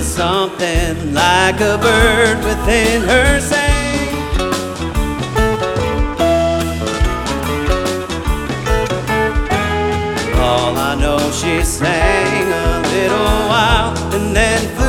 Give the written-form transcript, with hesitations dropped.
something like a bird within her sang. All I know, she sang a little while and then flew